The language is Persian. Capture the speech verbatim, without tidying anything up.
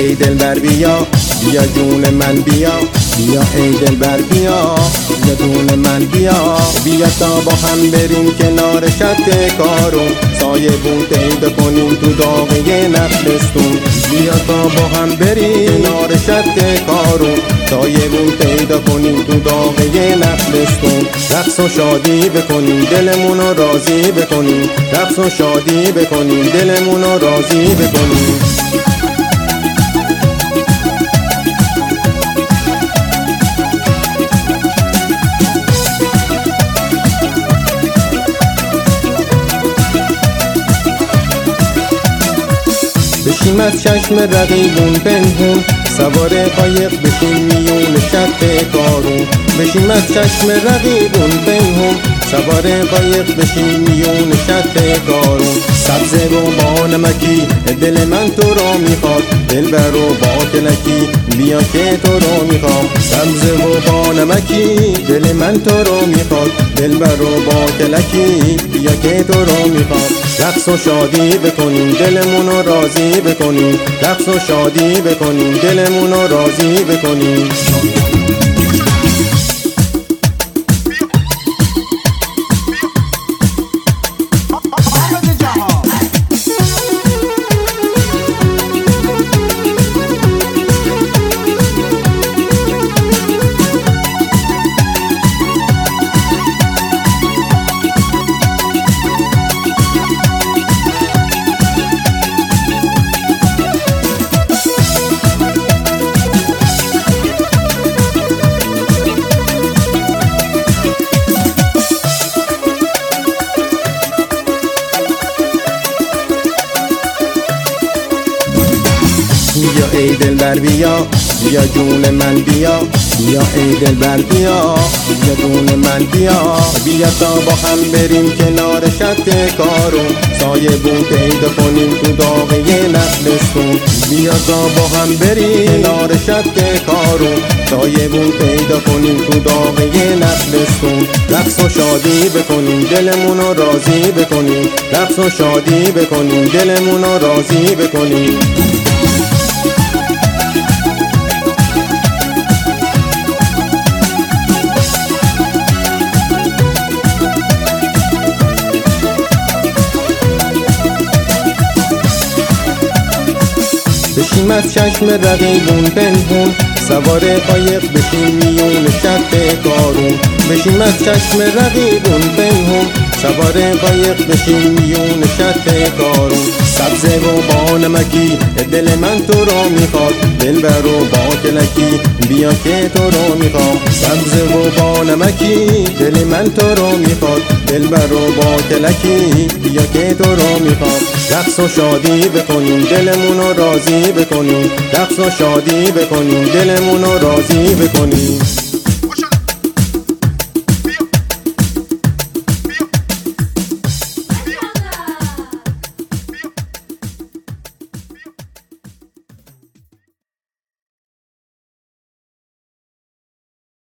ای دلبر بیا، بیا جون من بیا، بیا ای دلبر بیا، بیا جون من بیا. بیا تا با هم بریم کنار شط کارون، سایه بون پیدا کنیم تو داغه نخلستون. بیا تا با هم بریم کنار شط کارون، سایه بون پیدا کنیم تو داغه نخلستون. رقص و شادی بکنیم دلمون رو راضی بکنیم، رقص و شادی بکنیم دلمون رو راضی بکنیم. بشیم از چشم رقیبون پنهون، سوار قایق بشیم میون شط کارون. بشیم از چشم رقیبون پنهون، سوار قایق بشیم میون شط کارون. سبزه و با نمکی دل من تو را میخواد، دلبر و با کلکی بیا که تو را میخوام. سبزه و با نمکی دل من تو را میخواد، دلبر و با کلکی بیا که تو را میخوام. رقص و شادی بکنیم دلمون رو راضی بکنیم، رقص و شادی بکنیم دلمون رو راضی بکنیم. بیا ای دلبر بیا، بیا جون من بیا، بیا ای دلبر بیا، بیا جون من بیا. بیا تا با هم بریم کنار شط کارون، سایه بون پیدا کنیم تو داغه نخلستون. بیا تا با هم بریم کنار شط کارون، سایه بون پیدا کنیم تو داغه نخلستون. رقص و شادی بکنیم دلمون رو راضی بکنیم، رقص و شادی بکنیم دلمون رو راضی بکنیم. بشیم از چشم رقیبون پنهون، سوار قایق بشیم میون شط کارون. بشیم از چشم رقیبون پنهون، سوار قایق بشیم میون شط کارون. سبزه و با نمکی دل من تو را میخواد، دلبر و با کلکی بیا که تو را میخوام. سبزه و با نمکی دل من تو را میخواد، دلبر و با کلکی بیا که تو را میخوام. رقص و شادی بکنیم دلمون رو راضی بکنیم، رقص و شادی بکنیم دلمون رو راضی بکنیم.